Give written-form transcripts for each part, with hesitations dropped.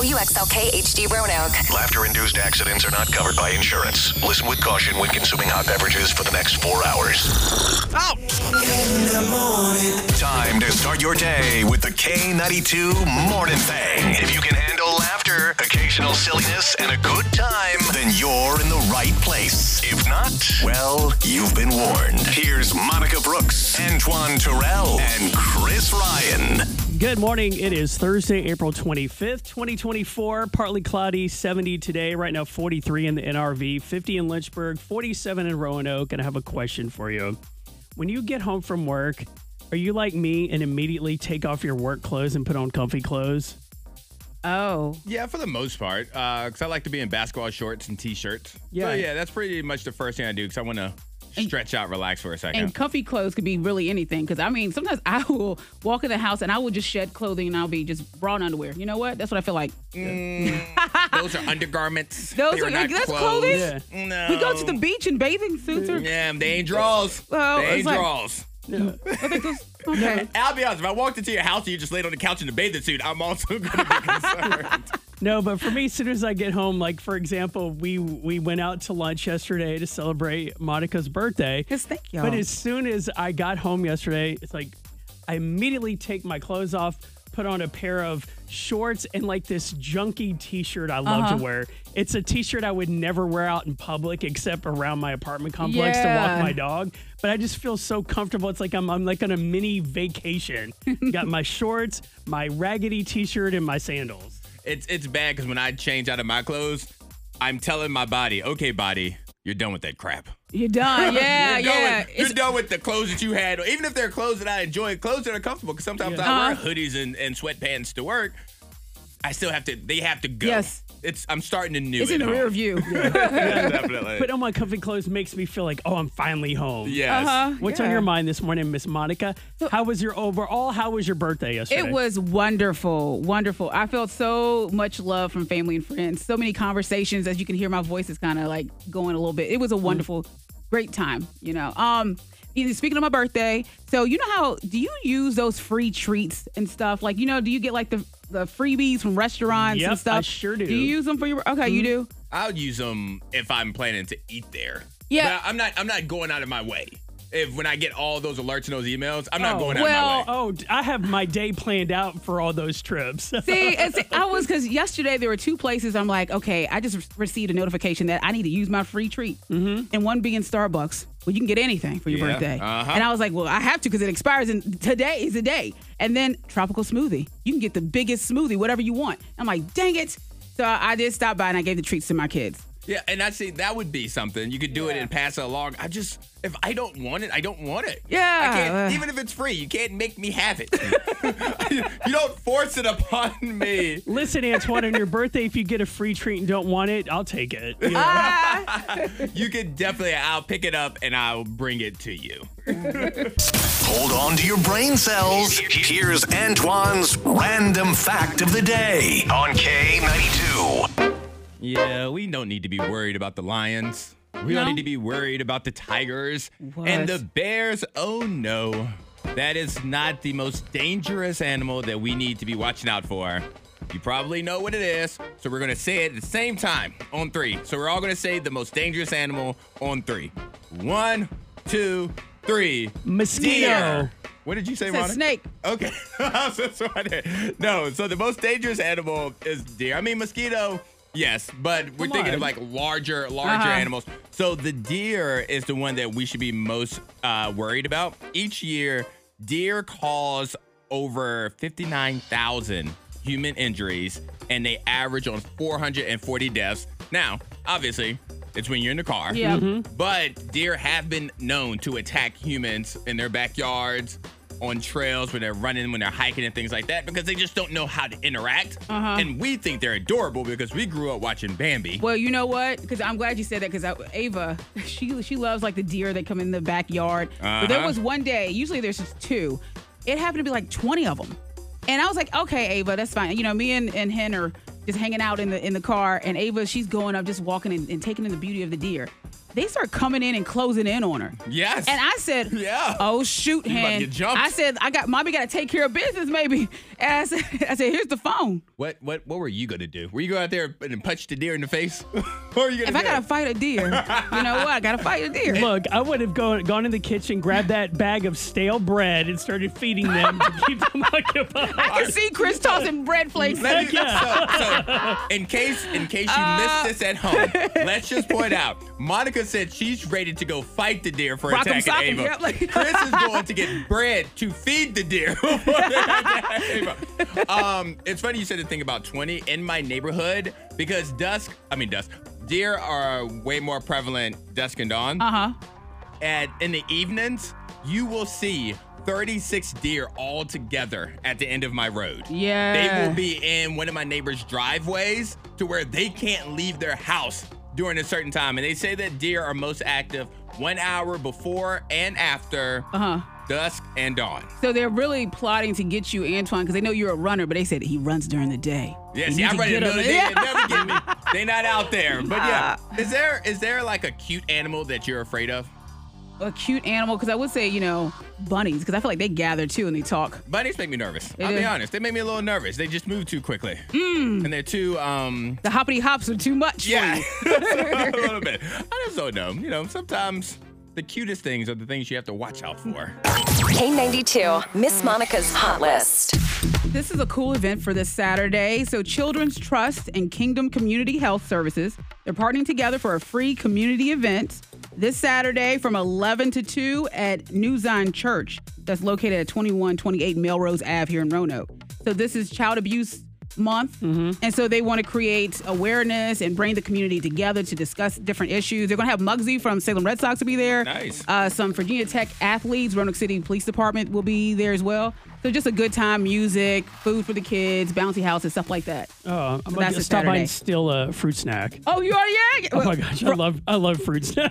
WXLK HD Roanoke. Laughter-induced accidents are not covered by insurance. Listen with caution when consuming hot beverages for the next 4 hours. Time to start your day with the K92 Morning Thing. If you can handle laughter, occasional silliness, and a good time, then you're in the right place. If not, well, you've been warned. Here's Monica Brooks, Antoine Terrell, and Chris Ryan. Good morning. It is Thursday, April 25th, 2024. Partly cloudy, 70 today. Right now, 43 in the NRV, 50 in Lynchburg, 47 in Roanoke. And I have a question for you. When you get home from work, are you like me and immediately take off your work clothes and put on comfy clothes? Oh. Yeah, for the most part, because I like to be in basketball shorts and T-shirts. Yeah. So, yeah, that's pretty much the first thing I do because I want to stretch out, relax for a second. And comfy clothes could be really anything. Because, I mean, sometimes I will walk in the house and I will just shed clothing and I'll be just bra and underwear. You know what? That's what I feel like. Those are undergarments. That's clothes. clothing? Yeah. No. We go to the beach in bathing suits. Yeah, they ain't draws. Well, they ain't it's like- draws. Okay. I'll be honest, if I walked into your house and you just laid on the couch in a bathing suit, I'm also going to be concerned. No, but for me, as soon as I get home, like, for example, we went out to lunch yesterday to celebrate Monica's birthday. Yes, thank you. But as soon as I got home yesterday, it's like I immediately take my clothes off, put on a pair of shorts and like this junky T-shirt I love to wear. It's a T-shirt I would never wear out in public except around my apartment complex to walk my dog. But I just feel so comfortable. It's like I'm like on a mini vacation. Got my shorts, my raggedy T-shirt, and my sandals. It's bad because when I change out of my clothes, I'm telling my body, okay, body, you're done with that crap. You're done. Yeah, You're done with the clothes that you had. Even if they're clothes that I enjoy, clothes that are comfortable. Because sometimes I wear hoodies and sweatpants to work. I still have to. They have to go. Yes. I'm starting to new. It's in the rear view. Yeah, definitely. Put on my comfy clothes makes me feel like, oh, I'm finally home. Yes. What's on your mind this morning, Miss Monica? How was your birthday yesterday? It was wonderful. Wonderful. I felt so much love from family and friends. So many conversations. As you can hear, my voice is kind of like going a little bit. It was a wonderful, great time, you know. Speaking of my birthday, so you know how, do you use those free treats and stuff? Like, you know, do you get like the freebies from restaurants and stuff? I sure do. Do you use them for your, okay, you do? I'll use them if I'm planning to eat there. Yeah. But I'm not going out of my way. When I get all those alerts and those emails, I'm not going out of my way. Oh, I have my day planned out for all those trips. Because yesterday there were two places I'm like, okay, I just received a notification that I need to use my free treat. Mm-hmm. And one being Starbucks. Well, you can get anything for your birthday. And I was like, well, I have to because it expires and today is the day. And then tropical smoothie. You can get the biggest smoothie, whatever you want. I'm like, dang it. So I did stop by and I gave the treats to my kids. Yeah, and I'd say that would be something. You could do it and pass it along. If I don't want it, I don't want it. Yeah. I can't, even if it's free, you can't make me have it. You don't force it upon me. Listen, Antoine, on your birthday, if you get a free treat and don't want it, I'll take it. You know? You could definitely, I'll pick it up and I'll bring it to you. Hold on to your brain cells. Here's Antoine's random fact of the day on K92. Yeah, we don't need to be worried about the lions. We don't need to be worried about the tigers. What? And the bears. Oh, no. That is not the most dangerous animal that we need to be watching out for. You probably know what it is. So we're going to say it at the same time on 3. So we're all going to say the most dangerous animal on 3. 1, 2, 3. Mosquito. Deer. What did you say, It's a Monica? snake. Okay. No, so the most dangerous animal is deer. I mean, mosquito. Yes, but we're thinking of like larger animals. So the deer is the one that we should be most worried about. Each year, deer cause over 59,000 human injuries, and they average on 440 deaths. Now, obviously, it's when you're in the car. Yeah. But deer have been known to attack humans in their backyards, on trails when they're running, when they're hiking and things like that, because they just don't know how to interact. And we think they're adorable because we grew up watching Bambi. Well, you know what? Because I'm glad you said that because Ava, she loves like the deer that come in the backyard. But there was one day, usually there's just 2. It happened to be like 20 of them. And I was like, okay, Ava, that's fine. You know, me and Hen are just hanging out in the car, and Ava, she's going up, just walking and taking in the beauty of the deer. they start coming in and closing in on her. Yes. And I said, oh, shoot, You about to Hen. get jumped. I said, Mommy got to take care of business, maybe. And I said, here's the phone. What were you going to do? Were you go out there and punch the deer in the face? What are you going to do? If I got to fight a deer, you know what? I got to fight a deer. Look, I would have gone in the kitchen, grabbed that bag of stale bread, and started feeding them to keep them occupied. I can see Chris tossing bread flakes. So, in case you missed this at home, let's just point out, Monica said she's ready to go fight the deer for Rock'em attacking sock'em, Ava. yep, like- Chris is going to get bread to feed the deer before they attack Ava. It's funny you said the thing about 20 in my neighborhood because deer are way more prevalent dusk and dawn. And in the evenings, you will see 36 deer all together at the end of my road. Yeah. They will be in one of my neighbors' driveways to where they can't leave their house during a certain time. And they say that deer are most active 1 hour before and after dusk and dawn. So they're really plotting to get you, Antoine, because they know you're a runner, but they said he runs during the day. Yeah, You see, need I to run in the get middle of the him. day. They never get me. They not out there. But yeah, is there like a cute animal that you're afraid of? A cute animal, because I would say, bunnies, because I feel like they gather too and they talk. Bunnies make me nervous. They I'll do? be honest. They make me a little nervous. They just move too quickly. And they're too, The hoppity hops are too much for yeah, you. a little bit. I just don't know. Sometimes the cutest things are the things you have to watch out for. K92, Miss Monica's Hot List. This is a cool event for this Saturday. So Children's Trust and Kingdom Community Health Services, they're partnering together for a free community event this Saturday from 11 to 2 at New Zion Church that's located at 2128 Melrose Ave here in Roanoke. So this is Child Abuse Month, and so they want to create awareness and bring the community together to discuss different issues. They're going to have Muggsy from Salem Red Sox to be there. Nice. Some Virginia Tech athletes, Roanoke City Police Department will be there as well. So just a good time, music, food for the kids, bouncy houses, stuff like that. Oh, I'm So going that's to a stop by Saturday. and steal a fruit snack. Oh, you already? Oh my gosh, I love fruit snacks.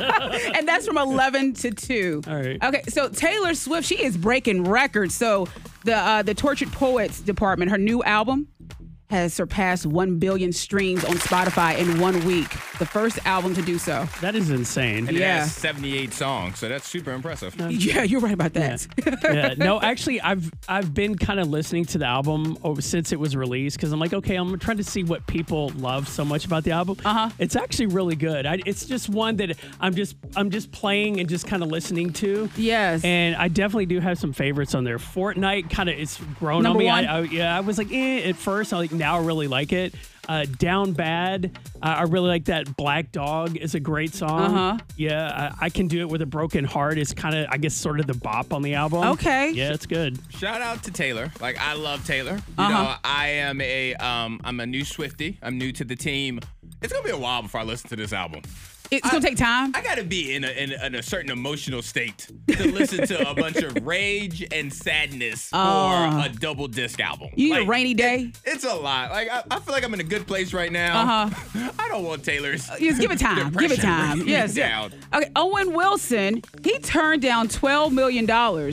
And that's from 11 to 2. All right. Okay, so Taylor Swift, she is breaking records. So the Tortured Poets Department, her new album has surpassed 1 billion streams on Spotify in 1 week. The first album to do so. That is insane. And it Yeah. has 78 songs, so that's super impressive. Yeah, you're right about that. Yeah. No, actually, I've been kind of listening to the album since it was released because I'm like, okay, I'm trying to see what people love so much about the album. It's actually really good. It's just one that I'm just playing and just kind of listening to. Yes. And I definitely do have some favorites on there. Fortnite kind of it's grown Number on me. one? I was like, at first. I like now I really like it. Down Bad. I really like that. Black Dog is a great song. Yeah, I Can Do It With a Broken Heart is kind of, I guess, sort of the bop on the album. Okay. Yeah, it's good. Shout out to Taylor. Like, I love Taylor. You know, I am I'm a new Swiftie. I'm new to the team. It's gonna be a while before I listen to this album. It's going to take time. I gotta be in a certain emotional state to listen to a bunch of rage and sadness for a double disc album. You need a rainy day? It's a lot. Like I feel like I'm in a good place right now. I don't want Taylor's. Just give it time. Give it depression time. bringing me Yes. down. Okay. Owen Wilson, he turned down $12 million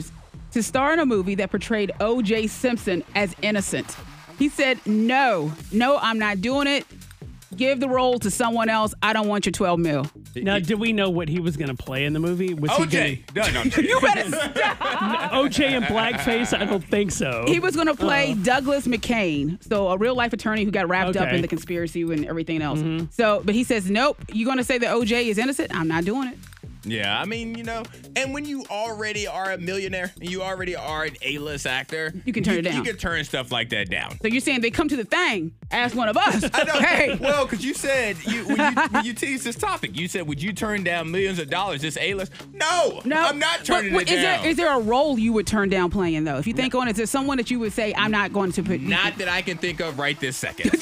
to star in a movie that portrayed O.J. Simpson as innocent. He said, no, I'm not doing it. Give the role to someone else. I don't want your 12 mil. Now, did we know what he was going to play in the movie? Was OJ. No, I'm kidding. You better stop. OJ in blackface? I don't think so. He was going to play Douglas McCain, so a real life attorney who got wrapped up in the conspiracy and everything else. So, but he says, nope, you're going to say that OJ is innocent? I'm not doing it. Yeah, I mean, and when you already are a millionaire and you already are an A-list actor, You can turn it down. You can turn stuff like that down. So you're saying they come to the thing, ask one of us. I know. Hey. Well, because you said when you teased this topic, you said, would you turn down millions of dollars just A-list? No, I'm not turning it down. Is there a role you would turn down playing though? If you think on it, is there someone that you would say, I'm not going to put? Not that I can think of right this second.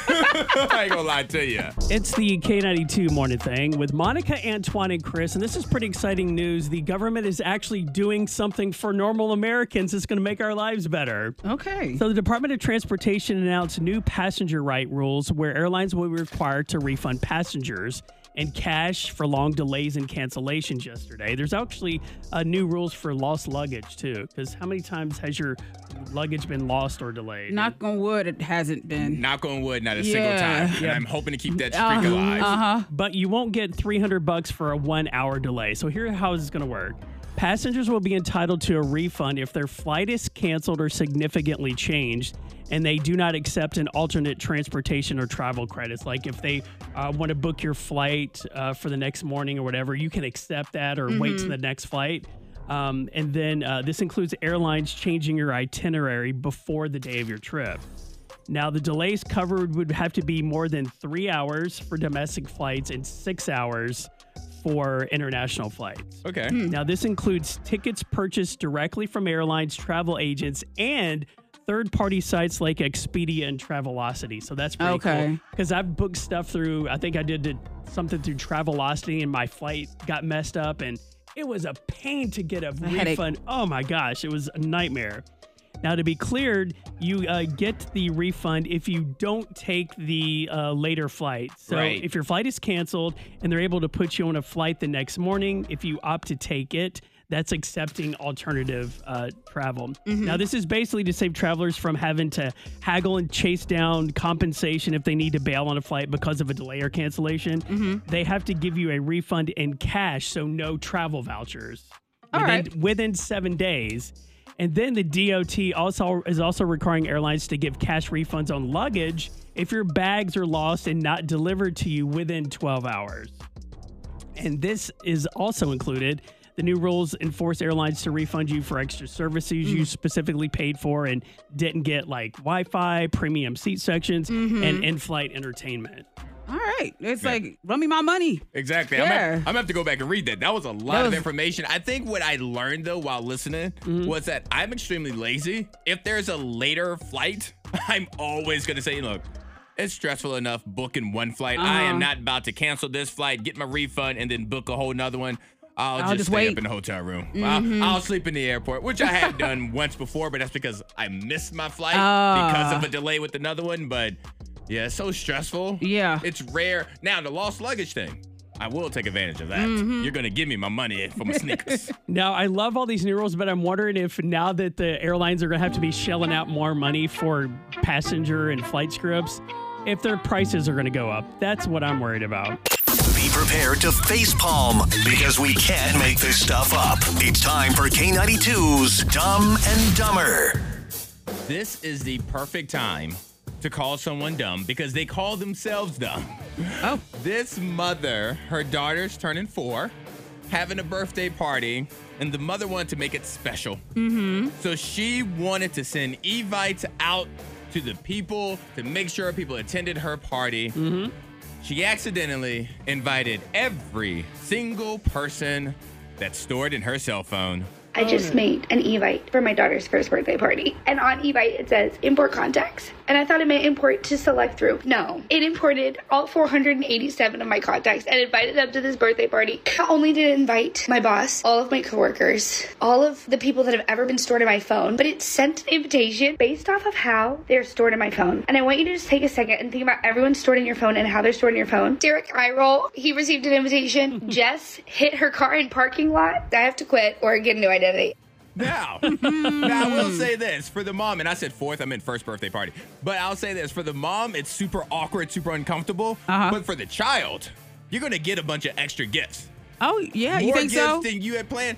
I ain't gonna lie to you. It's the K92 Morning Thing with Monica, Antoine, and Chris. And this is pretty exciting news. The government is actually doing something for normal Americans that's going to make our lives better. Okay. So the Department of Transportation announced new passenger right rules where airlines will be required to refund passengers and cash for long delays and cancellations yesterday. There's actually new rules for lost luggage, too, because how many times has your luggage been lost or delayed? Knock on wood, it hasn't been. Knock on wood, not a single time. And I'm hoping to keep that streak alive. But you won't get $300 for a 1 hour delay. So here's how this is going to work. Passengers will be entitled to a refund if their flight is canceled or significantly changed, and they do not accept an alternate transportation or travel credits. Like if they want to book your flight for the next morning or whatever, you can accept that or wait to the next flight. And then this includes airlines changing your itinerary before the day of your trip. Now, the delays covered would have to be more than 3 hours for domestic flights and 6 hours for international flights. Okay. Now, this includes tickets purchased directly from airlines, travel agents, and third-party sites like Expedia and Travelocity. So that's pretty cool. Because I've booked stuff through, I think I did something through Travelocity, and my flight got messed up, and it was a pain to get a refund. Oh, my gosh. It was a nightmare. Now, to be cleared, you get the refund if you don't take the later flight. So if your flight is canceled and they're able to put you on a flight the next morning, if you opt to take it, that's accepting alternative travel. Now, this is basically to save travelers from having to haggle and chase down compensation if they need to bail on a flight because of a delay or cancellation. They have to give you a refund in cash, so no travel vouchers within 7 days. And then the DOT is also requiring airlines to give cash refunds on luggage if your bags are lost and not delivered to you within 12 hours. And this is also included. The new rules enforce airlines to refund you for extra services you specifically paid for and didn't get, like Wi-Fi, premium seat sections, and in-flight entertainment. All right. It's like, run me my money. Exactly. Yeah. I'm going to have to go back and read that. That was a lot of information. I think what I learned, though, while listening was that I'm extremely lazy. If there's a later flight, I'm always going to say, look, it's stressful enough booking one flight. I am not about to cancel this flight, get my refund, and then book a whole nother one. I'll just stay up in the hotel room. I'll sleep in the airport, which I have done once before, but that's because I missed my flight because of a delay with another one. But yeah, it's so stressful. Yeah. It's rare. Now, the lost luggage thing, I will take advantage of that. You're going to give me my money for my sneakers. Now, I love all these new rules, but I'm wondering if now that the airlines are going to have to be shelling out more money for passenger and flight scripts, if their prices are going to go up. That's what I'm worried about. Be prepared to facepalm because we can't make this stuff up. It's time for K92's Dumb and Dumber. This is the perfect time to call someone dumb because they call themselves dumb. Oh. This mother, her daughter's turning 4, having a birthday party, and the mother wanted to make it special. So she wanted to send evites out to the people to make sure people attended her party. She accidentally invited every single person that's stored in her cell phone. I just made an Evite for my daughter's first birthday party. And on Evite, it says import contacts. And I thought it meant import to select through. No, it imported all 487 of my contacts and invited them to this birthday party. Not only did it invite my boss, all of my coworkers, all of the people that have ever been stored in my phone, but it sent an invitation based off of how they're stored in my phone. And I want you to just take a second and think about everyone stored in your phone and how they're stored in your phone. Derek Iroll, he received an invitation. Jess hit her car in parking lot. I have to quit or get a new identity. Now, I will say this for the mom, and I said fourth, I meant first birthday party. But I'll say this for the mom, it's super awkward, super uncomfortable. But for the child, you're gonna get a bunch of extra gifts. Oh yeah, you think so? More gifts than you had planned.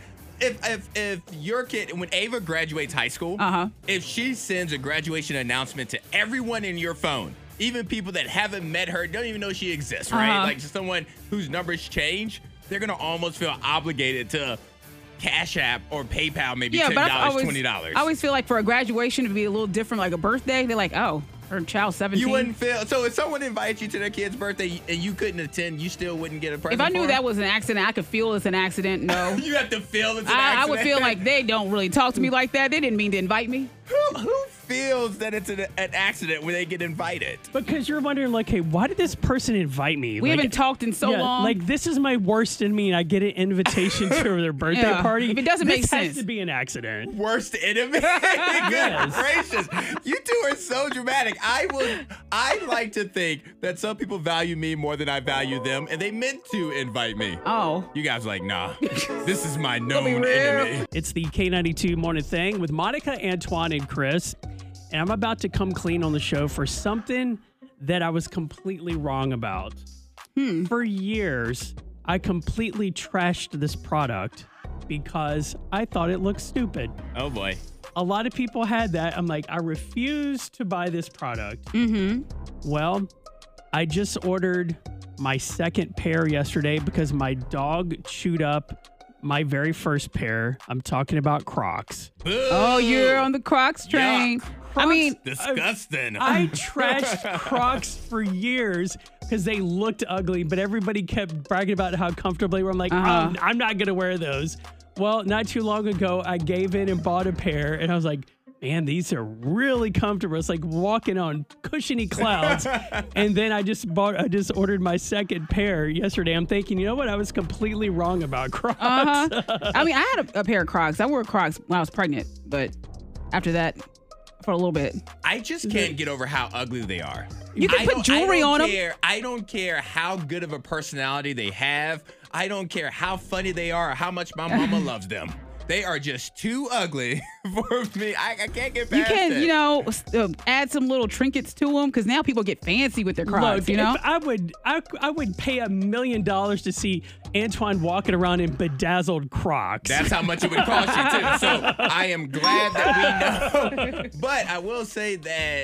If your kid, when Ava graduates high school, if she sends a graduation announcement to everyone in your phone, even people that haven't met her, don't even know she exists, right? Like someone whose numbers change, they're gonna almost feel obligated to Cash App or PayPal, maybe $10, $20. I always feel like for a graduation, it'd be a little different, like a birthday. They're like, oh, her child's 17. You wouldn't feel, so if someone invites you to their kid's birthday and you couldn't attend, you still wouldn't get a present. If I knew for that was an accident, I could feel it's an accident. No. You have to feel it's an accident. I would feel like they don't really talk to me like that. They didn't mean to invite me. Who feels that it's an accident when they get invited? Because you're wondering, like, hey, why did this person invite me? We haven't talked in so long. Like, this is my worst enemy, and I get an invitation to their birthday party. If it doesn't make sense. This has to be an accident. Worst enemy? Goodness gracious. You two are so dramatic. I like to think that some people value me more than I value them, and they meant to invite me. Oh. You guys are like, nah, this is my known enemy. It's the K92 Morning Thing with Monica, Antoine, and Chris. And I'm about to come clean on the show for something that I was completely wrong about. For years, I completely trashed this product because I thought it looked stupid. Oh, boy. A lot of people had that. I'm like, I refuse to buy this product. Well, I just ordered my second pair yesterday because my dog chewed up my very first pair. I'm talking about Crocs. Oh, you're on the Crocs train. Yuck. I mean, Disgusting. I trashed Crocs for years because they looked ugly, but everybody kept bragging about how comfortable they were. I'm like, I'm not going to wear those. Well, not too long ago, I gave in and bought a pair, and I was like, man, these are really comfortable. It's like walking on cushiony clouds. And then I just ordered my second pair yesterday. I'm thinking, you know what? I was completely wrong about Crocs. I mean, I had a pair of Crocs. I wore Crocs when I was pregnant, but after that, for a little bit. I just can't get over how ugly they are. You can put jewelry on them. I don't care how good of a personality they have. I don't care how funny they are or how much my mama loves them. They are just too ugly for me. I can't get past it. You can, add some little trinkets to them because now people get fancy with their Crocs. Look, I would pay $1 million to see Antoine walking around in bedazzled Crocs. That's how much it would cost you too. So I am glad that we know. But I will say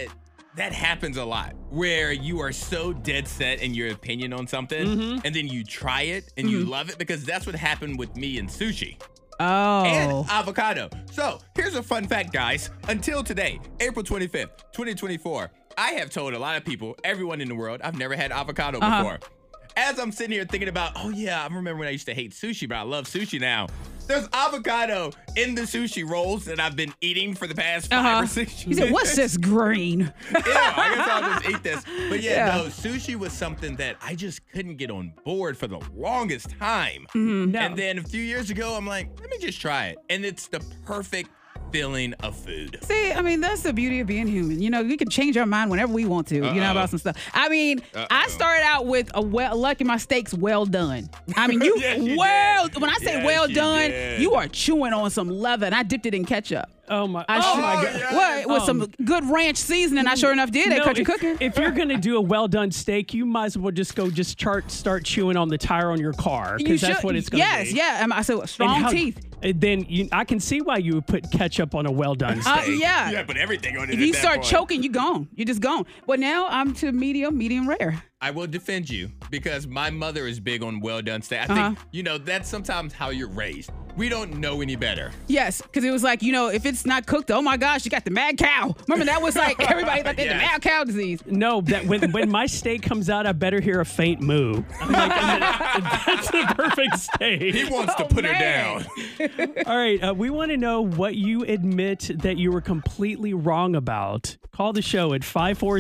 that happens a lot where you are so dead set in your opinion on something and then you try it and you love it, because that's what happened with me and sushi. Oh. And avocado. So here's a fun fact, guys. Until today, April 25th, 2024, I have told a lot of people, everyone in the world, I've never had avocado before. As I'm sitting here thinking about, oh yeah, I remember when I used to hate sushi, but I love sushi now. There's avocado in the sushi rolls that I've been eating for the past 5 or 6 years. He said, what's this green? Yeah, I guess I'll just eat this. But no, sushi was something that I just couldn't get on board for the longest time. And then a few years ago, I'm like, let me just try it. And it's the perfect feeling of food. See, I mean, that's the beauty of being human. You know, we can change our mind whenever we want to, about some stuff. I mean, I started out with lucky my steaks well done. I mean, when I say well done, you are chewing on some leather, and I dipped it in ketchup. Oh my God. What? With some good ranch seasoning, I sure enough did at Country Cooking. If you're going to do a well-done steak, you might as well start chewing on the tire on your car, because that's what it's going to be. Yes. I said strong teeth. Then I can see why you would put ketchup on a well-done steak. Yeah, put everything on it. If you start choking, you're gone. You're just gone. But now I'm to medium rare. I will defend you because my mother is big on well-done steak. I think, that's sometimes how you're raised. We don't know any better. Yes, because it was like, if it's not cooked, oh my gosh, you got the mad cow. Remember, that was like everybody thought they had the mad cow disease. No, that when my steak comes out, I better hear a faint moo. I'm like, that's the perfect steak. He wants to put her down. All right, we want to know what you admit that you were completely wrong about. Call the show at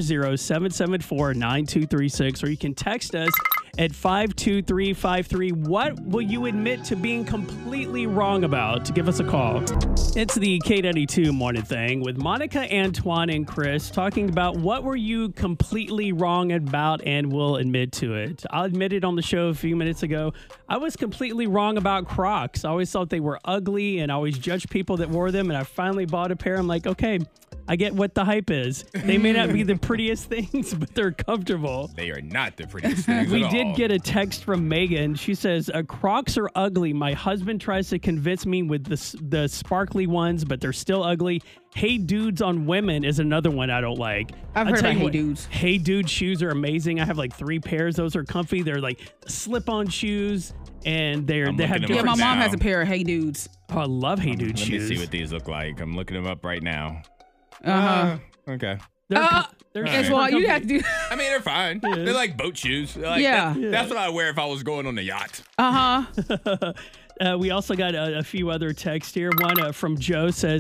540-774-9236, or you can text us at 52353. What will you admit to being completely wrong about? Give us a call. It's the K92 Morning Thing with Monica, Antoine, and Chris, talking about what were you completely wrong about, and we'll admit to it. I'll admit it on the show a few minutes ago. I was completely wrong about Crocs. I always thought they were ugly, and I always judged people that wore them, and I finally bought a pair. I'm like, okay, I get what the hype is. They may not be the prettiest things, but they're comfortable. They are not the prettiest things We at did all. get a text from Megan. She says, Crocs are ugly. My husband tries to convince me with the sparkly ones, but they're still ugly. Hey Dudes on women is another one I don't like. I've heard about Hey Dudes. Hey Dude shoes are amazing. I have like 3 pairs. Those are comfy. They're like slip-on shoes, and they have different. Yeah, my mom has a pair of Hey Dudes. Oh, I love Hey Dude shoes. Let me see what these look like. I'm looking them up right now. Okay. As well, you have to do. I mean, they're fine. Yeah. They're like boat shoes. That's what I wear if I was going on the yacht. We also got a few other texts here. One from Joe says,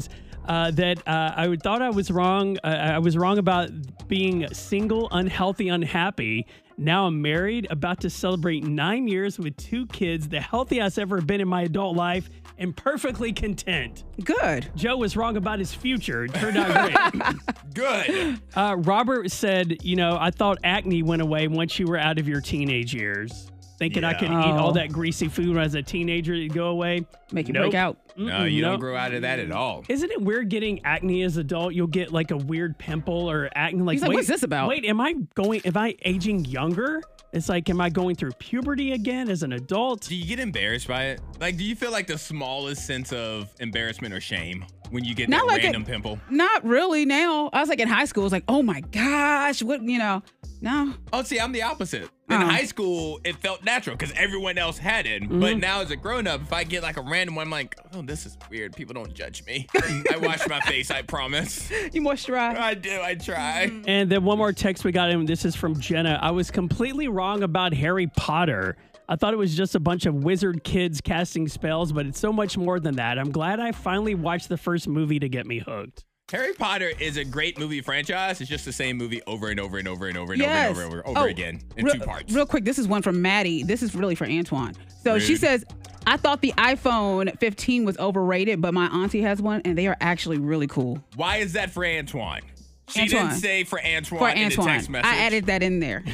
that I thought I was wrong. I was wrong about being single, unhealthy, unhappy. Now I'm married, about to celebrate 9 years with 2 kids, the healthiest I've ever been in my adult life, and perfectly content. Good. Joe was wrong about his future. It turned out great. Good. Robert said, I thought acne went away once you were out of your teenage years. Thinking I could eat all that greasy food when I was a teenager, it'd go away. Make you break out. No, you don't grow out of that at all. Isn't it weird getting acne as an adult? You'll get like a weird pimple or acne. He's like, what's this about? Wait, am I aging younger? It's like, am I going through puberty again as an adult? Do you get embarrassed by it? Like, do you feel like the smallest sense of embarrassment or shame when you get that random pimple? Not really now. I was like in high school. It was like, oh my gosh, no. Oh, see, I'm the opposite. In high school, it felt natural because everyone else had it. Mm-hmm. But now as a grown-up, if I get like a random one, I'm like, oh, this is weird. People don't judge me. I wash my face, I promise. You moisturize. I do. I try. And then one more text we got in. This is from Jenna. I was completely wrong about Harry Potter. I thought it was just a bunch of wizard kids casting spells, but it's so much more than that. I'm glad I finally watched the first movie to get me hooked. Harry Potter is a great movie franchise. It's just the same movie over and over and over and over and over again in 2 parts. Real quick, this is one from Maddie. This is really for Antoine. So she says, I thought the iPhone 15 was overrated, but my auntie has one, and they are actually really cool. Why is that for Antoine? She didn't say for Antoine in the text message. I added that in there.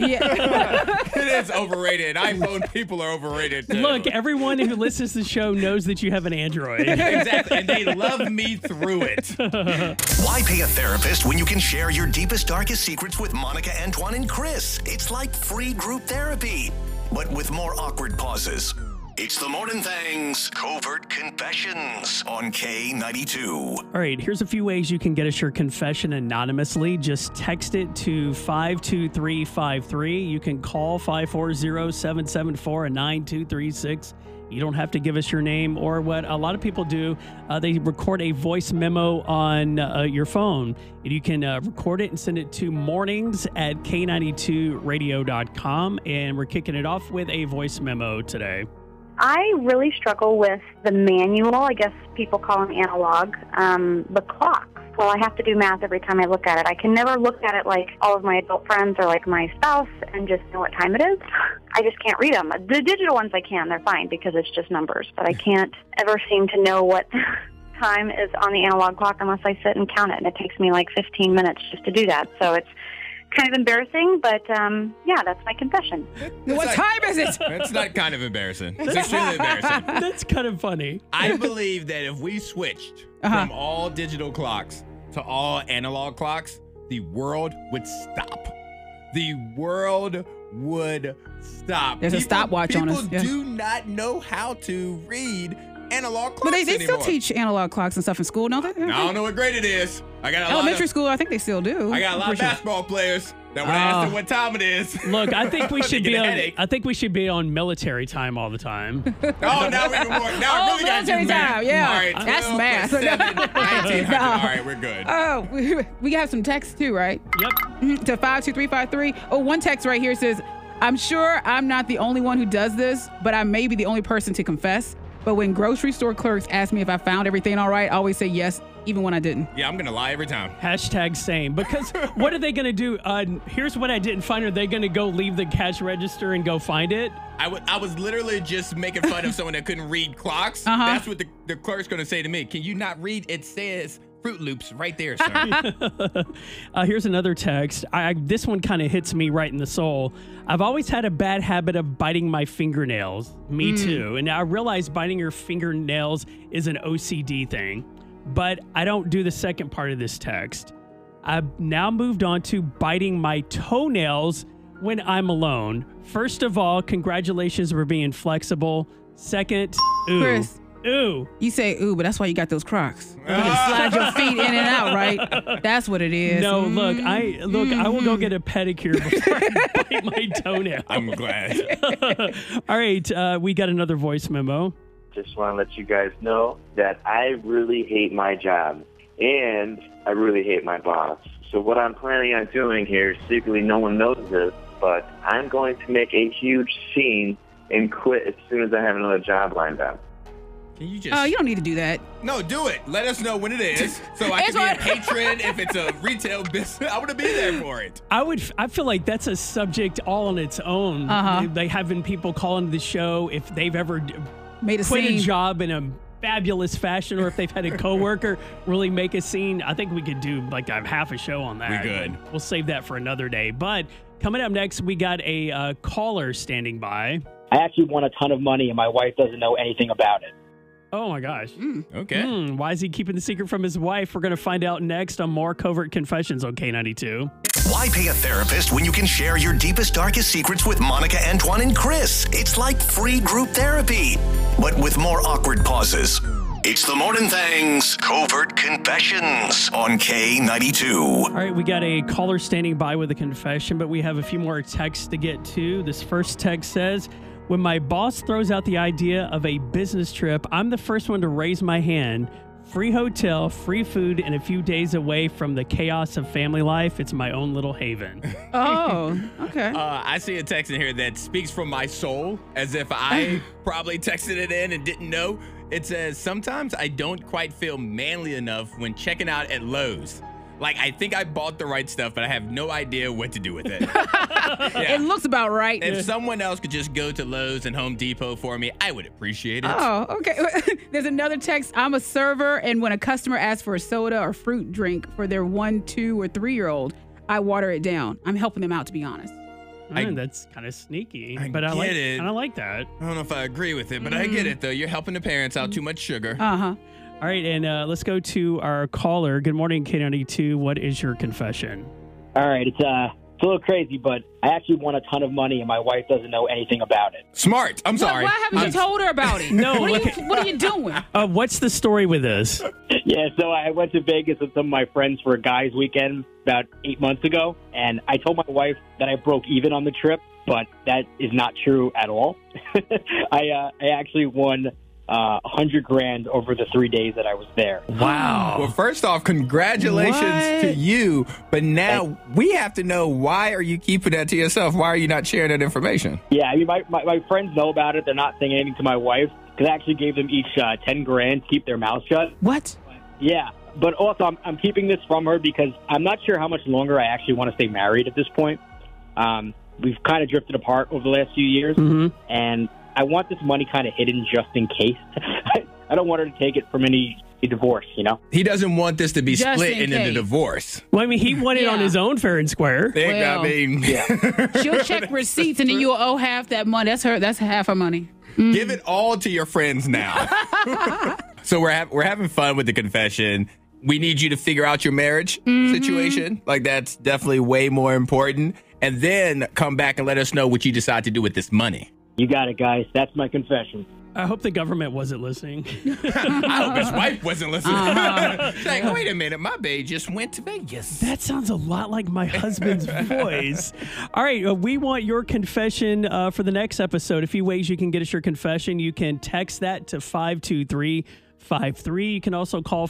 Yeah. It is overrated. iPhone people are overrated too. Look, everyone who listens to the show knows that you have an Android. Exactly, and they love me through it. Why pay a therapist when you can share your deepest, darkest secrets with Monica, Antoine, and Chris? It's like free group therapy, but with more awkward pauses. It's the Morning Thang's Covert Confessions on K92. All right, here's a few ways you can get us your confession anonymously. Just text it to 52353. You can call 540-774-9236. You don't have to give us your name, or what a lot of people do, they record a voice memo on your phone. And you can record it and send it to mornings@k92radio.com. And we're kicking it off with a voice memo today. I really struggle with the manual, I guess people call them analog, the clock. Well, I have to do math every time I look at it. I can never look at it like all of my adult friends or like my spouse and just know what time it is. I just can't read them. The digital ones I can, they're fine because it's just numbers. But I can't ever seem to know what time is on the analog clock unless I sit and count it. And it takes me like 15 minutes just to do that. So it's kind of embarrassing, but yeah, that's my confession. What time is it? It's not kind of embarrassing. It's extremely embarrassing. That's kind of funny. I believe that if we switched from all digital clocks to all analog clocks, the world would stop. The world would stop. There's a stopwatch on us. People do not know how to read analog clocks But they anymore. still teach analog clocks and stuff in school, don't they? I don't know what grade it is. I got elementary school, I think they still do. I got a lot of basketball players that when I ask them what time it is. Look, I think we should be on. I think we should be on military time all the time. Oh, now we can more. Now I really got to do military math. time, yeah. All right, 12 That's math. 7, 1900. All right, we're good. Oh, we have some text too, right? Yep. To 52353. Oh, one text right here says, I'm sure I'm not the only one who does this, but I may be the only person to confess. But when grocery store clerks ask me if I found everything all right, I always say yes, even when I didn't. Yeah, I'm going to lie every time. #same. Because what are they going to do? Here's what I didn't find. Are they going to go leave the cash register and go find it? I was literally just making fun of someone that couldn't read clocks. That's what the clerk's going to say to me. Can you not read? It says Fruit Loops right there, sir. Here's another text. This one kind of hits me right in the soul. I've always had a bad habit of biting my fingernails. Me too. And I realize biting your fingernails is an OCD thing. But I don't do the second part of this text. I've now moved on to biting my toenails when I'm alone. First of all, congratulations for being flexible. Second, ooh. Chris. Ooh. You say ooh, but that's why you got those Crocs. You can slide your feet in and out, right? That's what it is. No, look, I will go get a pedicure before I bite my toenail. I'm glad. All right, we got another voice memo. Just want to let you guys know that I really hate my job and I really hate my boss. So what I'm planning on doing here, secretly no one knows this, but I'm going to make a huge scene and quit as soon as I have another job lined up. Can you just... you don't need to do that. No, do it. Let us know when it is, so I can be a patron. If it's a retail business, I want to be there for it. I feel like that's a subject all on its own. They having people call into the show if they've ever made quit a job in a fabulous fashion, or if they've had a coworker really make a scene. I think we could do like a half a show on that. We could. We'll save that for another day. But coming up next, we got a caller standing by. I actually won a ton of money, and my wife doesn't know anything about it. Oh, my gosh. Okay. Why is he keeping the secret from his wife? We're going to find out next on more Covert Confessions on K92. Why pay a therapist when you can share your deepest, darkest secrets with Monica, Antoine, and Chris? It's like free group therapy, but with more awkward pauses. It's the Morning Thang's Covert Confessions on K92. All right, we got a caller standing by with a confession, but we have a few more texts to get to. This first text says, when my boss throws out the idea of a business trip, I'm the first one to raise my hand. Free hotel, free food, and a few days away from the chaos of family life. It's my own little haven. Oh, okay. I see a text in here that speaks from my soul, as if I probably texted it in and didn't know. It says, sometimes I don't quite feel manly enough when checking out at Lowe's. Like, I think I bought the right stuff, but I have no idea what to do with it. It looks about right. If someone else could just go to Lowe's and Home Depot for me, I would appreciate it. Oh, okay. There's another text. I'm a server, and when a customer asks for a soda or fruit drink for their 1, 2, or 3-year-old, I water it down. I'm helping them out, to be honest. That's kind of sneaky, but I like it. I like that. I don't know if I agree with it, but I get it, though. You're helping the parents out. Too much sugar. All right, and let's go to our caller. Good morning, K92. What is your confession? All right, it's a little crazy, but I actually won a ton of money, and my wife doesn't know anything about it. Smart. I'm sorry. Why haven't you told her about it? No. What are you doing? What's the story with this? Yeah, so I went to Vegas with some of my friends for a guys' weekend about 8 months ago, and I told my wife that I broke even on the trip, but that is not true at all. I actually won $100,000 over the 3 days that I was there. Wow. Well, first off, congratulations to you. But now we have to know, why are you keeping that to yourself? Why are you not sharing that information? Yeah, I mean, my friends know about it. They're not saying anything to my wife, because I actually gave them each $10,000 to keep their mouths shut. What? Yeah. But also, I'm keeping this from her because I'm not sure how much longer I actually want to stay married at this point. We've kind of drifted apart over the last few years, and I want this money kind of hidden just in case. I don't want her to take it from any divorce, you know? He doesn't want this to be Just split in into the case. divorce. Well, I mean, he won it on his own fair and square. Well, she'll check receipts and then you'll owe half that money. That's half her money. Give it all to your friends now. So we're having fun with the confession. We need you to figure out your marriage situation. Like, that's definitely way more important. And then come back and let us know what you decide to do with this money. You got it, guys. That's my confession. I hope the government wasn't listening. I hope his wife wasn't listening. She's like, wait a minute, my babe just went to Vegas. That sounds a lot like my husband's voice. All right, we want your confession for the next episode. A few ways you can get us your confession. You can text that to 52353. You can also call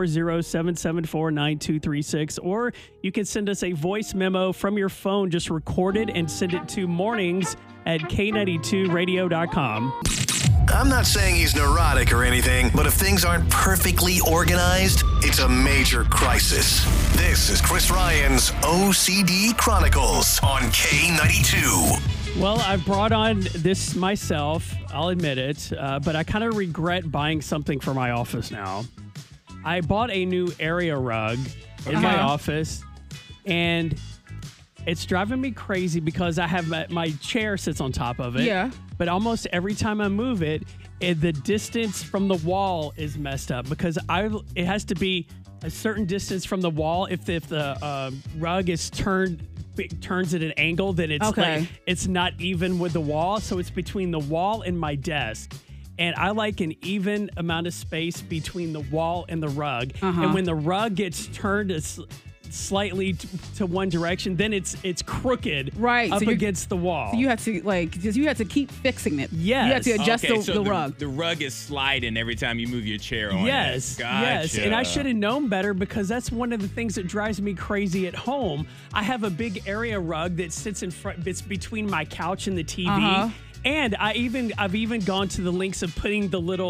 540-774-9236, or you can send us a voice memo from your phone. Just record it and send it to mornings@K92radio.com. I'm not saying he's neurotic or anything, but if things aren't perfectly organized, it's a major crisis. This is Chris Ryan's OCD Chronicles on K92. Well, I've brought on this myself, I'll admit it, but I kind of regret buying something for my office now. I bought a new area rug in my office, and it's driving me crazy because I have my chair sits on top of it. Yeah. But almost every time I move it, the distance from the wall is messed up because it has to be a certain distance from the wall. If the rug is turns at an angle, then it's like it's not even with the wall. So it's between the wall and my desk. And I like an even amount of space between the wall and the rug. And when the rug gets turned slightly to one direction, then it's crooked up against the wall. So you have to keep fixing it. Yes. You have to adjust the rug. The rug is sliding every time you move your chair on. Yes. Yes. And I should have known better because that's one of the things that drives me crazy at home. I have a big area rug that sits in front. It's between my couch and the TV. And I've even gone to the lengths of putting the little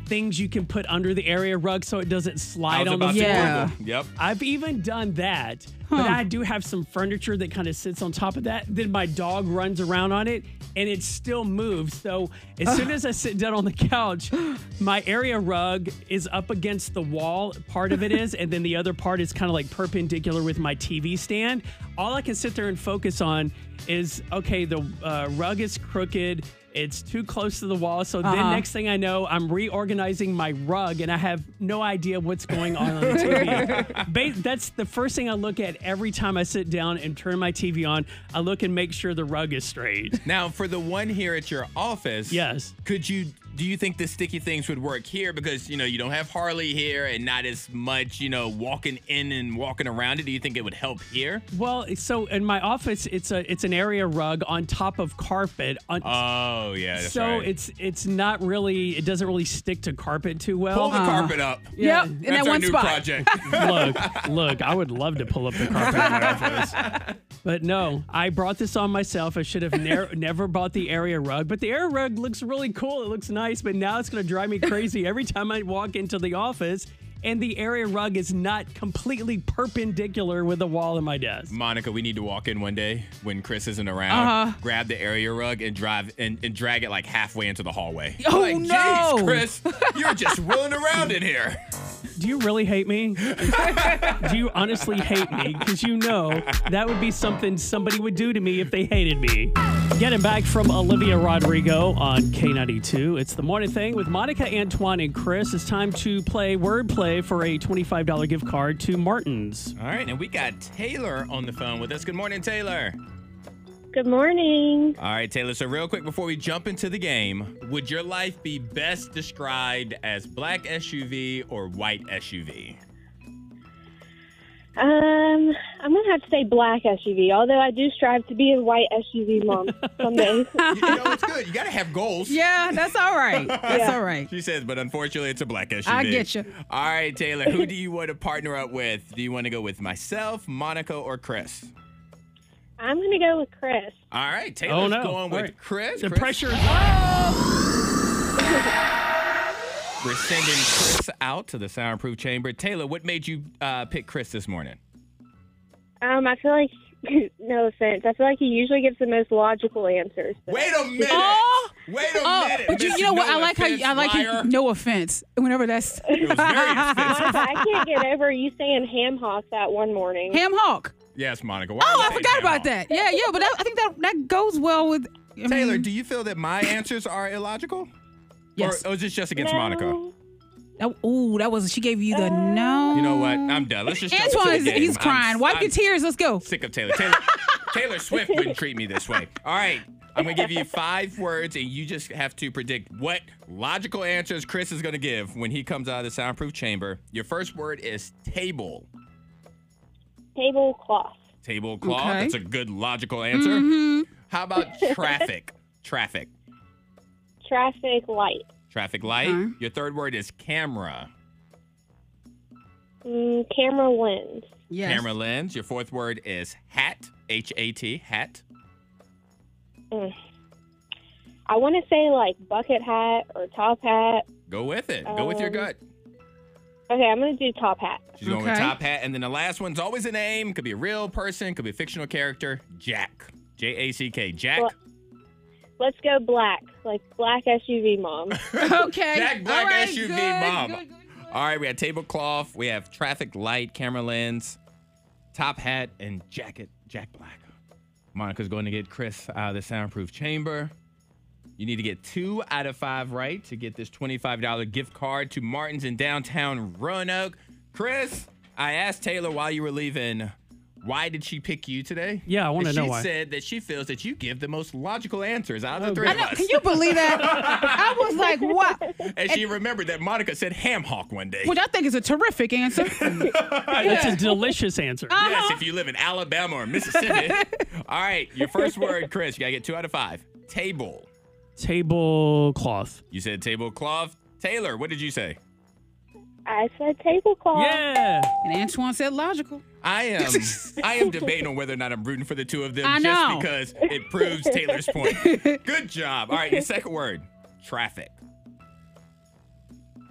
things you can put under the area rug so it doesn't slide on the floor. Yeah. Yep. I've even done that, but I do have some furniture that kind of sits on top of that. Then my dog runs around on it, and it still moves. So as soon as I sit down on the couch, my area rug is up against the wall. Part of it is, and then the other part is kind of like perpendicular with my TV stand. All I can sit there and focus on is, okay, the rug is crooked. It's too close to the wall. So then next thing I know, I'm reorganizing my rug and I have no idea what's going on the TV. That's the first thing I look at every time I sit down and turn my TV on. I look and make sure the rug is straight. Now, for the one here at your office, yes. Do you think the sticky things would work here? Because, you don't have Harley here and not as much, walking in and walking around it. Do you think it would help here? Well, so in my office, it's an area rug on top of carpet. Oh, yeah, that's so right. it's not really, it doesn't really stick to carpet too well. Pull the carpet up. Yep, in That's that our one new spot. project. Look, I would love to pull up the carpet in my office. But no, I brought this on myself. I should have never bought the area rug. But the area rug looks really cool. It looks nice, but now it's going to drive me crazy every time I walk into the office. And the area rug is not completely perpendicular with the wall in my desk. Monica, we need to walk in one day when Chris isn't around, grab the area rug and drive and drag it like halfway into the hallway. Oh, like, no. Jeez, Chris, you're just rolling around in here. Do you really hate me? Do you honestly hate me? Because that would be something somebody would do to me if they hated me. Getting back from Olivia Rodrigo on K92. It's the morning thing with Monica, Antoine, and Chris. It's time to play Wordplay for a $25 gift card to Martin's. All right, and we got Taylor on the phone with us. Good morning, Taylor. Good morning. All right, Taylor. So real quick before we jump into the game, would your life be best described as black SUV or white SUV? I'm going to have to say black SUV, although I do strive to be a white SUV mom some days. It's good. You got to have goals. Yeah, that's all right. That's all right. She says, but unfortunately, it's a black SUV. I get you. All right, Taylor, who do you want to partner up with? Do you want to go with myself, Monica, or Chris? I'm going to go with Chris. All right, Taylor's going with right. Chris. The Chris. pressure is on. We're sending Chris out to the soundproof chamber. Taylor, what made you pick Chris this morning? I feel like, no offense, I feel like he usually gives the most logical answers. So. Wait a minute. Wait a minute. But Miss you know what? No I like Offense how liar. no offense. Whenever that's It was very offensive. I can't get over you saying ham hock that one morning. ham hock. Yes, Monica. Why Oh, are you I saying forgot ham about hock? that. Yeah, but I think that goes well with Taylor, do you feel that my answers are illogical? Yes. Or is this just against Monica? That was she gave you the no. You know what? I'm done. Let's just jump to Antoine, the game. he's crying. Wipe your tears. Let's go. Sick of Taylor. Taylor Swift wouldn't treat me this way. All right. I'm going to give you 5 words, and you just have to predict what logical answers Chris is going to give when he comes out of the soundproof chamber. Your first word is table. Tablecloth. Tablecloth. Okay. That's a good logical answer. Mm-hmm. How about traffic? Traffic. Traffic light. Traffic light. Okay. Your third word is camera. Camera lens. Yes. Camera lens. Your fourth word is hat. H-A-T. Hat. I want to say like bucket hat or top hat. Go with it. Go with your gut. Okay, I'm going to do top hat. She's going with Okay. top hat. And then the last one's always a name. Could be a real person. Could be a fictional character. Jack. J-A-C-K. Jack. Well, let's go black. Like black SUV mom. Okay. Jack Black All right, SUV good, mom. good. All right, we have tablecloth. We have traffic light, camera lens, top hat, and jacket. Jack Black. Monica's going to get Chris out of the soundproof chamber. You need to get 2 out of 5 right to get this $25 gift card to Martin's in downtown Roanoke. Chris, I asked Taylor while you were leaving, why did she pick you today? Yeah, I want to And know she why. said that she feels that you give the most logical answers out of the three I of know. us. Can you believe that? I was like, wow. And she remembered that Monica said ham hock one day. Which I think is a terrific answer. That's a delicious answer. Yes, if you live in Alabama or Mississippi. All right, your first word, Chris. You got to get 2 out of 5. Table. Tablecloth. You said tablecloth. Taylor, what did you say? I said tablecloth. Yeah. And Antoine said logical. I am debating on whether or not I'm rooting for the two of them I just know. because it proves Taylor's point. Good job. All right, your second word, traffic.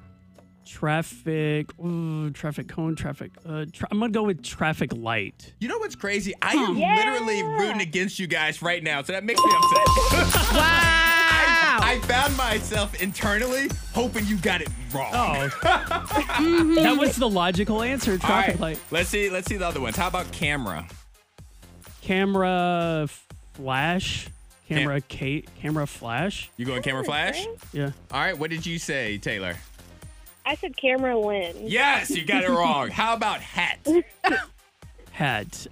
Traffic cone, I'm going to go with traffic light. You know what's crazy? I am literally rooting against you guys right now, so that makes me upset. Wow. I found myself internally hoping you got it wrong. Oh. That was the logical answer, traffic light. Let's see the other ones. How about camera? Camera flash. Camera flash. You going camera flash? Yeah. All right, what did you say, Taylor? I said camera lens. Yes, you got it wrong. How about hat? Hat.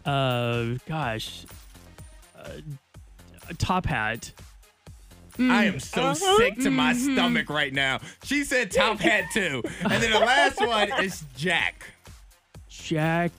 Top hat. I am so sick to my stomach right now. She said top hat too. And then the last one is Jack. Jack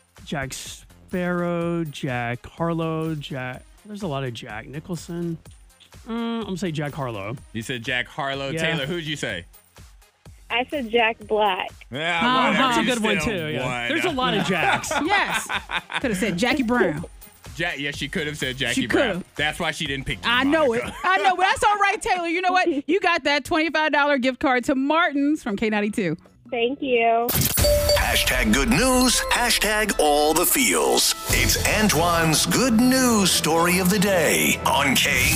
Sparrow, Jack Harlow, there's a lot of Jack Nicholson. I'm going to say Jack Harlow. You said Jack Harlow. Yeah. Taylor, who'd you say? I said Jack Black. Yeah, that's a good one too. Yeah. There's a lot of Jacks. Yes. Could have said Jackie Brown. Yes, she could have said Jackie Brown. That's why she didn't pick you, I know it. But that's all right, Taylor. You know what? You got that $25 gift card to Martin's from K92. Thank you. Hashtag good news. Hashtag all the feels. It's Antoine's good news story of the day on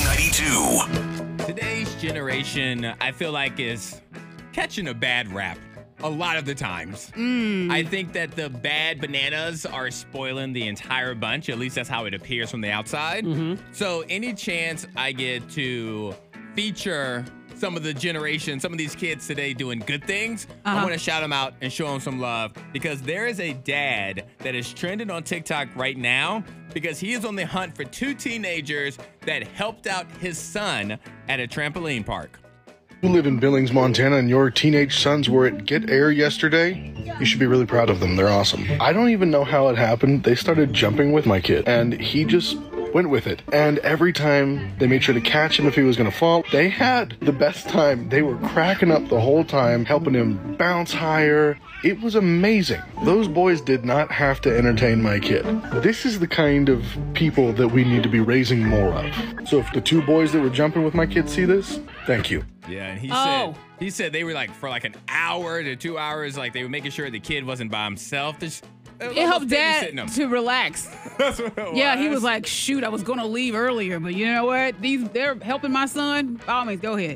K92. Today's generation, I feel like, is catching a bad rap a lot of the times. I think that the bad bananas are spoiling the entire bunch. At least that's how it appears from the outside. So any chance I get to feature some of the generation, some of these kids today doing good things, I want to shout them out and show them some love, because there is a dad that is trending on TikTok right now because he is on the hunt for 2 teenagers that helped out his son at a trampoline park. You live in Billings, Montana, and your teenage sons were at Get Air yesterday. You should be really proud of them. They're awesome. I don't even know how it happened. They started jumping with my kid, and he just went with it. And every time they made sure to catch him if he was going to fall, they had the best time. They were cracking up the whole time, helping him bounce higher. It was amazing. Those boys did not have to entertain my kid. This is the kind of people that we need to be raising more of. So if the 2 boys that were jumping with my kid see this, thank you. Yeah, and he said they were like for like an hour to 2 hours, like they were making sure the kid wasn't by himself. It helped Dad to relax. That's what it was. Yeah, he was like, shoot, I was going to leave earlier, but you know what? They're helping my son. By all means, go ahead.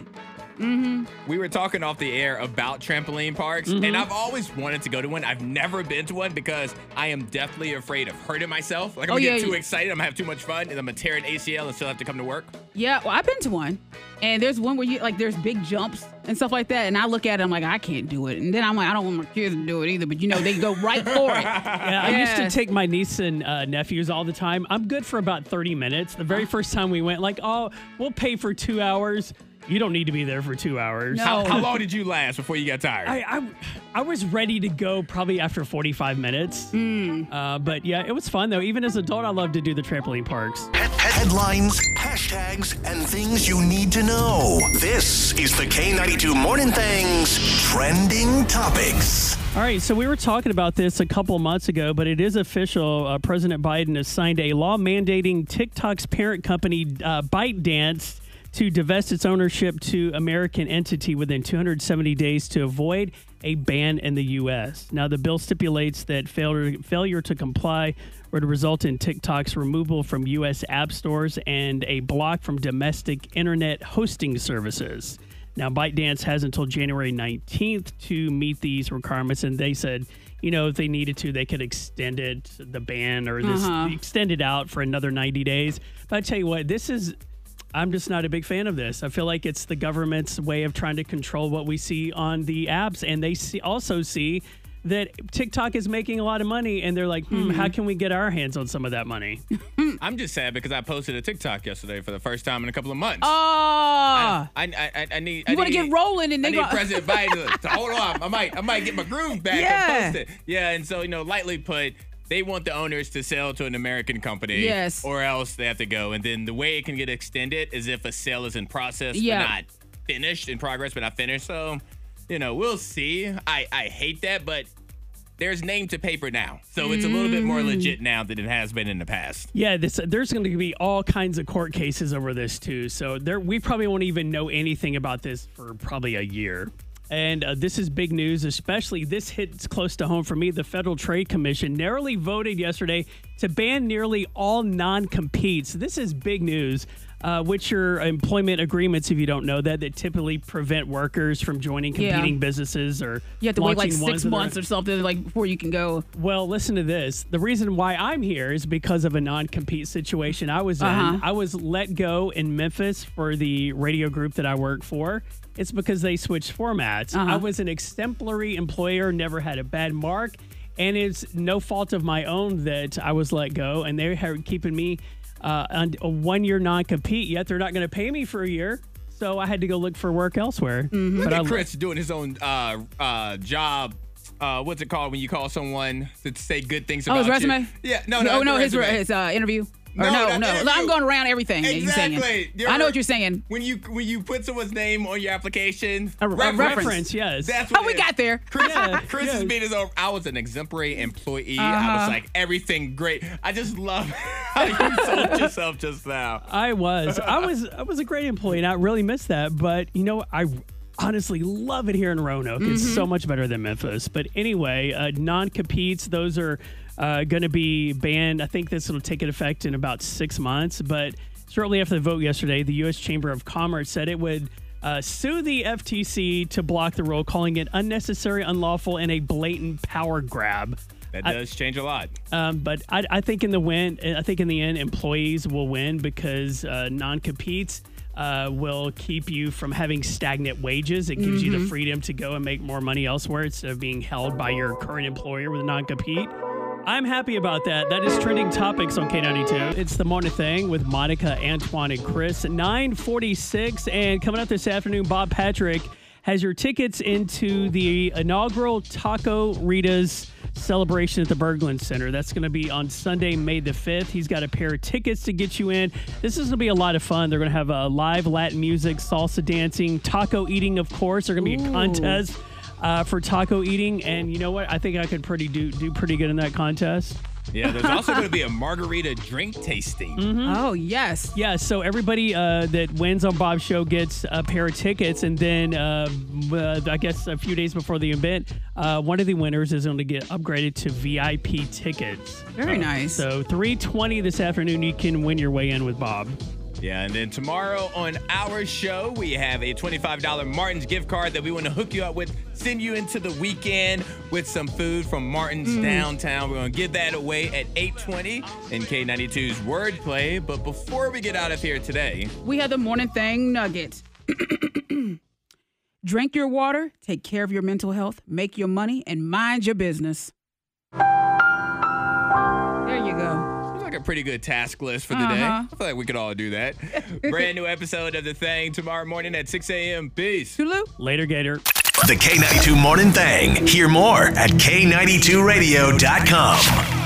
We were talking off the air about trampoline parks, and I've always wanted to go to one. I've never been to one because I am definitely afraid of hurting myself. Like, I'm gonna get too excited, I'm gonna have too much fun, and I'm gonna tear an ACL and still have to come to work. Yeah, well, I've been to one, and there's one where there's big jumps and stuff like that, and I look at it, I'm like, I can't do it. And then I'm like, I don't want my kids to do it either, but they go right for it. Yeah, I used to take my niece and nephews all the time. I'm good for about 30 minutes. The very first time we went, we'll pay for 2 hours. You don't need to be there for 2 hours. No. How long did you last before you got tired? I was ready to go probably after 45 minutes. But yeah, it was fun though. Even as an adult, I love to do the trampoline parks. Headlines, hashtags, and things you need to know. This is the K92 Morning Things Trending Topics. All right, so we were talking about this a couple months ago, but it is official. President Biden has signed a law mandating TikTok's parent company, ByteDance, to divest its ownership to American entity within 270 days to avoid a ban in the U.S. Now, the bill stipulates that failure to comply would result in TikTok's removal from U.S. app stores and a block from domestic internet hosting services. Now, ByteDance has until January 19th to meet these requirements, and they said, if they needed to, they could extend it, the ban, or extend it out for another 90 days. But I tell you what, I'm just not a big fan of this. I feel like it's the government's way of trying to control what we see on the apps. And they also see that TikTok is making a lot of money. And they're like, how can we get our hands on some of that money? I'm just sad because I posted a TikTok yesterday for the first time in a couple of months. Oh. I need... You want to get rolling and I need President Biden to hold on. I might get my groove back and post it. Yeah, and so, lightly put... They want the owners to sell to an American company. Yes. Or else they have to go. And then the way it can get extended is if a sale is in process, but not finished, in progress, but not finished. So, we'll see. I hate that, but there's name to paper now. So it's a little bit more legit now than it has been in the past. Yeah, there's going to be all kinds of court cases over this, too. So we probably won't even know anything about this for probably a year. And this is big news, especially this hits close to home for me. The Federal Trade Commission narrowly voted yesterday to ban nearly all non-competes. This is big news, which are employment agreements, if you don't know that typically prevent workers from joining competing businesses or you have to wait like 6 months or something like before you can go. Well, listen to this. The reason why I'm here is because of a non-compete situation I was in. I was let go in Memphis for the radio group that I work for. It's because they switched formats. I was an exemplary employer, never had a bad mark, and it's no fault of my own that I was let go, and they're keeping me on a 1-year non-compete, yet they're not going to pay me for a year. So I had to go look for work elsewhere. Look at Chris doing his own job. What's it called when you call someone to say good things about his resume? You? Yeah, no, his interview. No. I'm going around everything. Exactly. I know what you're saying. When you put someone's name on your application, a reference, yes. That's what we got there. Chris is being his own. I was an exemplary employee. I was like everything great. I just love how you sold yourself just now. I was a great employee, and I really miss that. But I honestly love it here in Roanoke. It's so much better than Memphis. But anyway, non-competes, those are going to be banned. I think this will take effect in about 6 months. But shortly after the vote yesterday, the U.S. Chamber of Commerce said it would sue the FTC to block the rule, calling it unnecessary, unlawful, and a blatant power grab. That does change a lot. But I think in the end, employees will win because non-competes will keep you from having stagnant wages. It gives you the freedom to go and make more money elsewhere instead of being held by your current employer with a non-compete. I'm happy about that. That is trending topics on K92. It's the morning thing with Monica, Antoine, and Chris. 9:46, and coming up this afternoon, Bob Patrick has your tickets into the inaugural Taco Rita's celebration at the Berglund Center. That's going to be on Sunday, May the 5th. He's got a pair of tickets to get you in. This is going to be a lot of fun. They're going to have live Latin music, salsa dancing, taco eating, of course. There's going to be a contest for taco eating, and you know what? I think I could do pretty good in that contest. Yeah, there's also going to be a margarita drink tasting. Oh, yes. Yeah, so everybody that wins on Bob's show gets a pair of tickets, and then I guess a few days before the event, one of the winners is going to get upgraded to VIP tickets. Very nice. So 3:20 this afternoon, you can win your way in with Bob. Yeah, and then tomorrow on our show, we have a $25 Martin's gift card that we want to hook you up with, send you into the weekend with some food from Martin's downtown. We're going to give that away at 8:20 in K92's Wordplay. But before we get out of here today, we have the morning thing nugget. Drink your water, take care of your mental health, make your money, and mind your business. There you go. Like a pretty good task list for the day. I feel like we could all do that. Brand new episode of The Thing tomorrow morning at 6 a.m. Peace. Later, Gator. The K92 Morning Thing. Hear more at K92Radio.com.